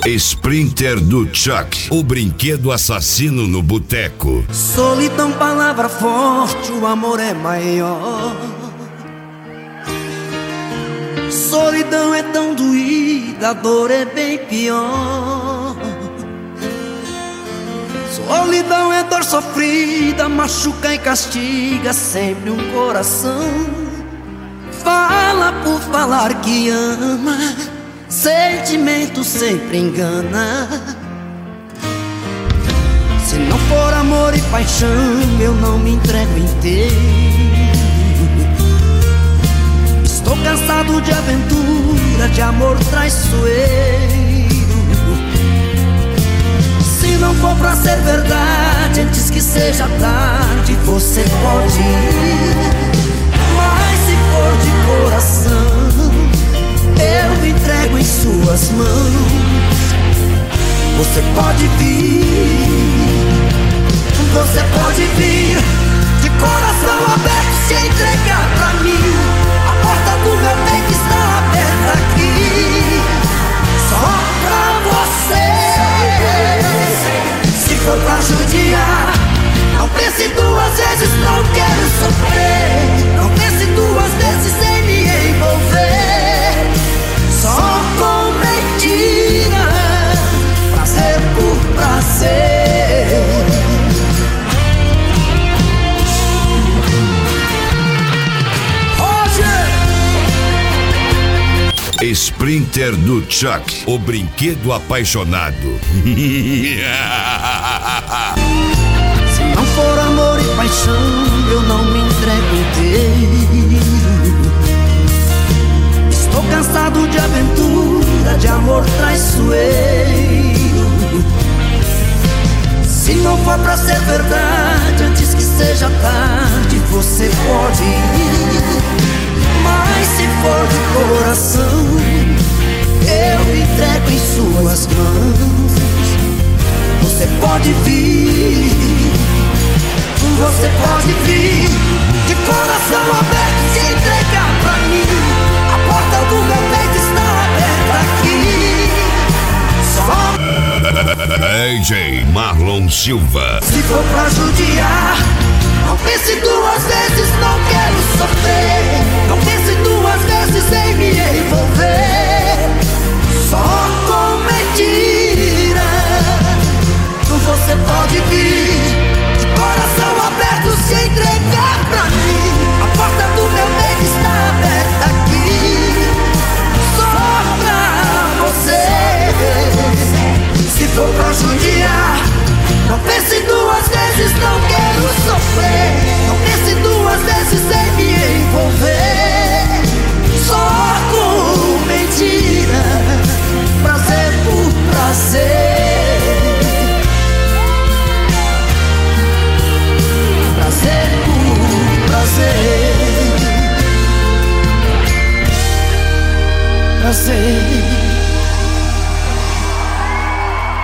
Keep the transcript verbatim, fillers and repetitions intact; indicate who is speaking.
Speaker 1: Sprinter do Chuck, o brinquedo assassino no boteco.
Speaker 2: Solidão, palavra forte, o amor é maior. Solidão é tão doída, a dor é bem pior. Solidão é dor sofrida, machuca e castiga sempre um coração. Fala por falar que ama, sentimento sempre engana. Se não for amor e paixão, eu não me entrego inteiro. Estou cansado de aventura, de amor traiçoeiro. Se não for pra ser verdade, antes que seja tarde, você pode ir. Mas se for de coração, eu me entrego em suas mãos. Você pode vir, você pode vir, de coração aberto se entregar pra mim. A porta do meu peito está aberta aqui, só pra você. Se for pra judiar, não pense duas vezes, não quero sofrer. Não pense duas vezes em me envolver, só com mentira, prazer por prazer.
Speaker 1: Sprinter do Chuck, o brinquedo apaixonado.
Speaker 2: Se não for amor e paixão, eu não me entrego inteiro. Estou cansado de aventura, de amor traiçoeiro. Se não for pra ser verdade, antes que seja tarde, você pode ir. Mas se for de coração, eu me entrego em suas mãos. Você pode vir, você pode vir, de coração aberto se entregar pra mim. A porta do meu peito está aberta aqui, só
Speaker 1: D J Marlon Silva.
Speaker 2: Se for pra judiar, não pense duas vezes, não quero sofrer. Não pense duas vezes em me envolver, só com mentira. Você pode vir, de coração aberto se entregar pra mim. A porta do meu peito está aberta aqui, só pra você. Se for pra judiar, não pense duas vezes, não quero sofrer. Não pense duas vezes em me envolver, só com mentira, prazer por prazer. Prazer por prazer. Prazer.